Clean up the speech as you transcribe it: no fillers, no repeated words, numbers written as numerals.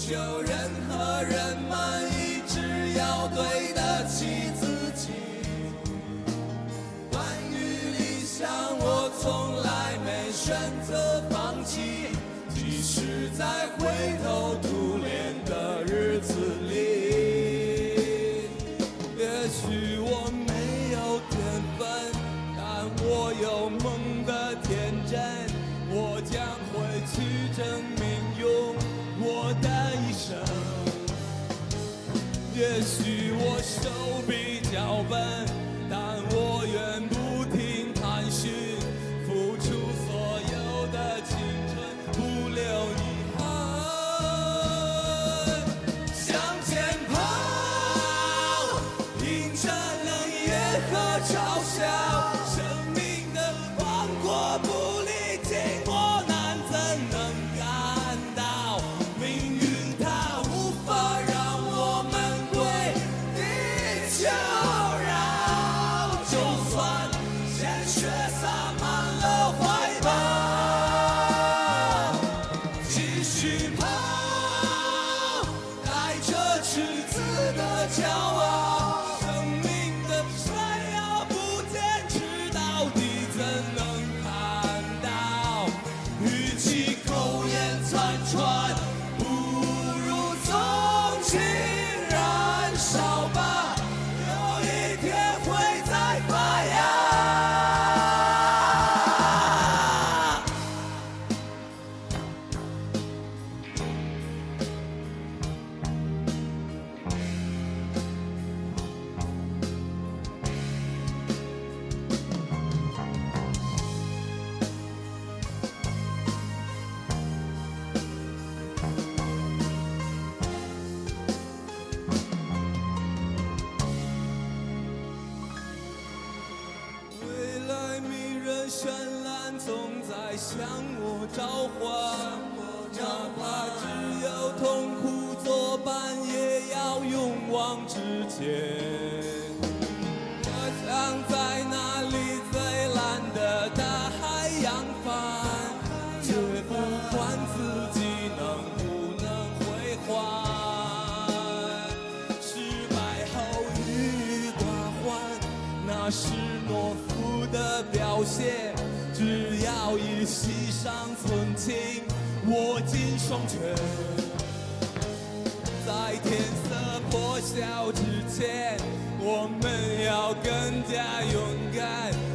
求任何人满意，只要对得起自己。关于理想，我从来没选择放弃，即使在灰头土脸的日子里。也许我没有天分，但我有梦的天真，我将会去证明用我的一生。也许我手比较笨，但我愿不停探寻，付出所有的青春，不留遗憾。向前跑，迎着冷夜和嘲笑，生命的广阔不理经磨难，怎能感到命运它无法让我们为地球绕？就算鲜血洒满了怀抱，继续跑，带着赤子的骄傲，生命的闪耀不坚持到底，怎能看到与其苟延残喘，不如纵情燃烧吧，有一天会再发芽。未来迷人绚烂，总在向我召唤，哪怕只有痛苦作伴，也要勇往直前。我想在那里最蓝的大海扬帆，绝不管自己能不能归还。失败后郁郁寡欢，那是懦夫的表现，只要以膝上存情，握紧双拳。在天色破晓之前，我们要更加勇敢，